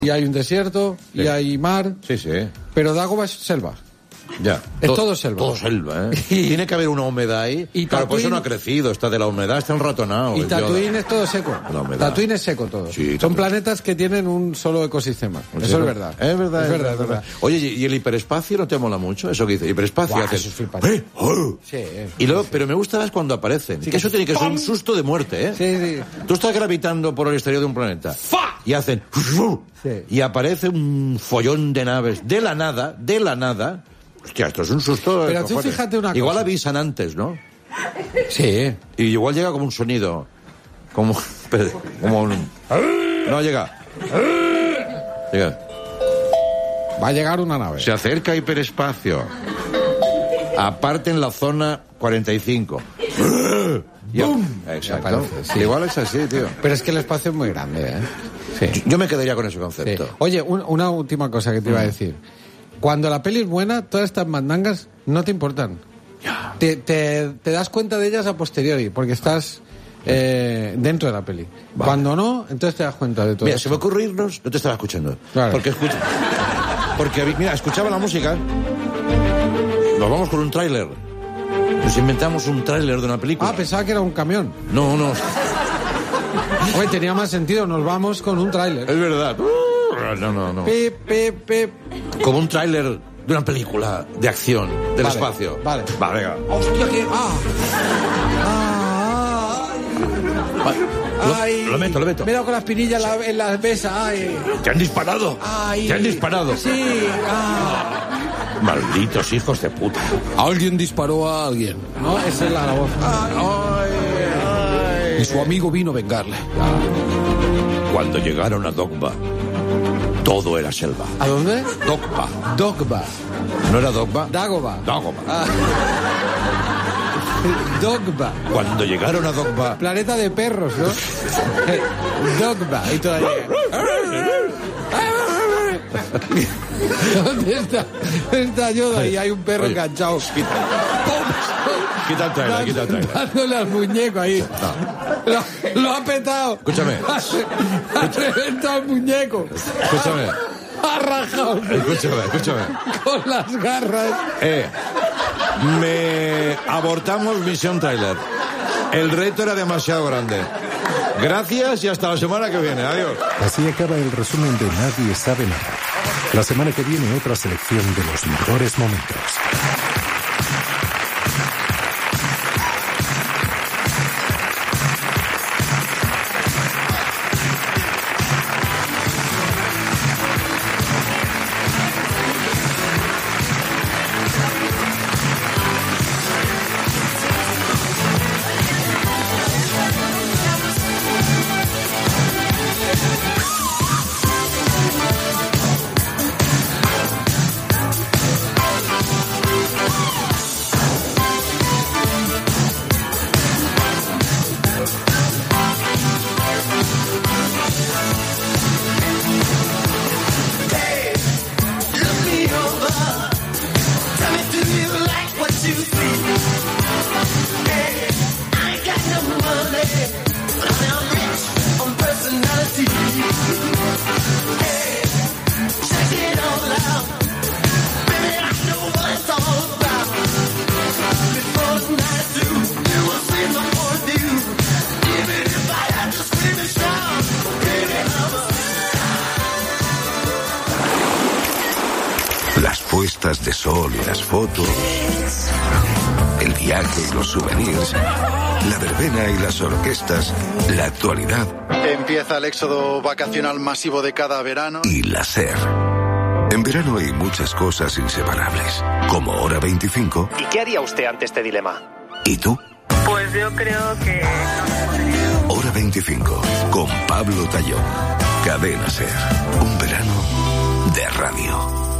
y hay un desierto, sí. y hay mar. Sí, sí. Pero Dagobah es selva. Ya. Es todo selva. Todo selva, ¿eh? Tiene que haber una humedad ahí. Y claro, por eso Tatooine- no ha crecido, está de la humedad, está enratonado. Y el Yoda. Tatooine es todo seco. La humedad. Tatooine es seco todo. Sí, Son Tatooine. planetas que tienen un solo ecosistema. Eso es verdad. Es verdad. Oye, ¿y el hiperespacio no te mola mucho? Eso que dice, hiperespacio. Buah, haces, eso es flipante. Sí. Y luego, pero me gusta más cuando aparecen. Sí, que eso tiene que ser ¡pam! un susto de muerte, ¿eh? Sí. Tú estás gravitando por el exterior de un planeta. Y hacen... Sí. Y aparece un follón de naves de la nada. Hostia, esto es un susto. Pero tú cojones. fíjate una Igual cosa. avisan antes, ¿no? Sí. Y igual llega como un sonido. Como un... No, llega. Va a llegar una nave. Se acerca hiperespacio. Aparte en la zona 45. ¡Bum! Exacto. Ya aparece, sí. Igual es así, tío. Pero es que el espacio es muy grande, ¿eh? Sí. Yo me quedaría con ese Sí. concepto. Oye, una última cosa que te iba a decir. Cuando la peli es buena, todas estas mandangas no te importan. Te das cuenta de ellas a posteriori, porque estás dentro de la peli. Vale. Cuando no, entonces te das cuenta de todo. Mira, eso. se me ocurre irnos... No te estaba escuchando. Claro. Porque, mira, escuchaba la música. Nos vamos con un tráiler. Nos inventamos un tráiler de una película. Ah, pensaba que era un camión. No. Oye, tenía más sentido, nos vamos con un tráiler. Es verdad. No. Pip, pip, pip. Como un tráiler de una película de acción, del Vale, espacio. vale. Va, venga. Hostia, que... Ay. Lo meto. Me he dado con la espinilla en la mesa. Ay. ¡Te han disparado! Ay. ¡Te han disparado! Sí. Malditos hijos de puta. Alguien disparó a alguien. No, esa es la voz. Y su amigo vino a vengarle. Cuando llegaron a Dogba, todo era selva. ¿A dónde? Dogba. ¿No era Dogba? Dagobah. Dagobah. Dogba. Cuando llegaron a Dogba... Planeta de perros, ¿no? Dogba. Y todavía. ¿Dónde está? Está Yoda y hay un perro Oye, enganchado. Quita el trailer. Dándole al muñeco ahí. Lo ha petado. Escúchame. Ha reventado el muñeco. Escúchame. Ha rajado Escúchame. con las garras. Abortamos misión tráiler. El reto era demasiado grande. Gracias y hasta la semana que viene. Adiós. Así acaba el resumen de Nadie Sabe Nada. La semana que viene otra selección de los mejores momentos. Las puestas de sol y las fotos, el viaje y los souvenirs, la verbena y las orquestas, la actualidad. Empieza el éxodo vacacional masivo de cada verano. Y la SER. En verano hay muchas cosas inseparables, como Hora 25. ¿Y qué haría usted ante este dilema? ¿Y tú? Pues yo creo que... Hora 25, con Pablo Tallón. Cadena SER. Un verano de radio.